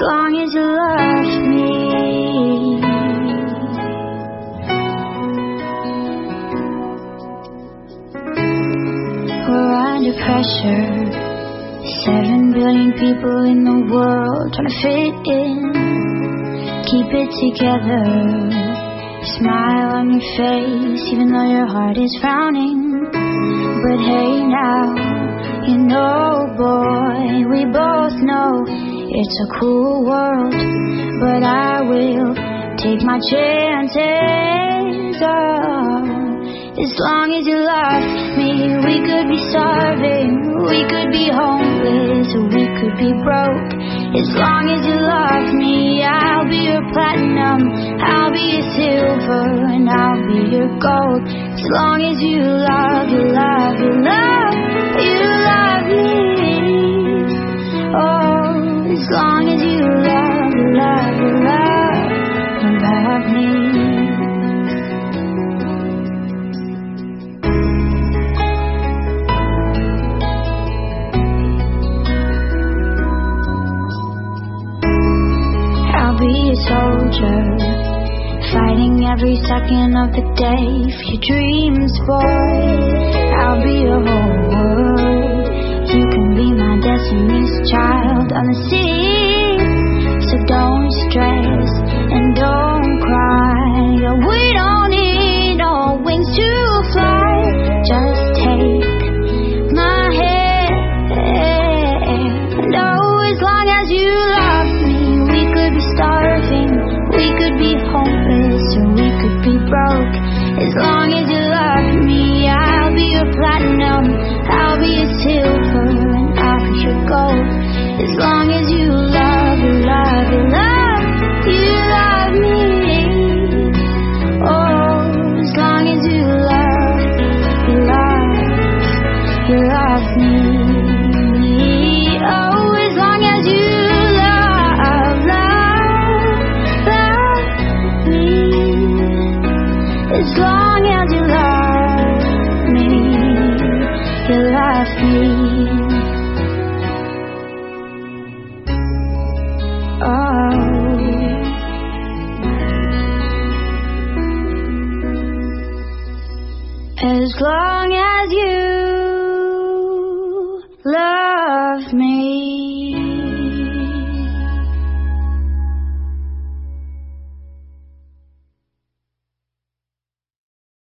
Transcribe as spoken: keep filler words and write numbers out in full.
long as you love me. We're under pressure, seven billion people in the world trying to fit in. Keep it together, smile on your face even though your heart is frowning. But hey now, you know boy, we both know it's a cruel world, but I will take my chances. Oh, as long as you love me, we could be starving, we could be homeless, or we could be broke. As long as you love me, I'll be your platinum, I'll be your silver, and I'll be your gold. As long as you love, you love, you love, you love me. Oh, as long as you love, you love, you love, you love me. I'll be a soldier, fighting every second of the day for your dreams, boy. I'll be your whole world. You can be my destiny's child on the sea. So don't stress and don't cry. We don't need no wings to fly. Just take my hand. Oh, as long as you love me, we could be starving, we could be homeless, or we could be broke. As long as you love me, I'll be your platinum, I'll be your silver, and I'll be your gold. As long as you love, you love, you love, you love me. Oh, as long as you love, you love, you love me. Oh, as long as you love, love, love me. As long as you love me, you love me. Oh, as long as you love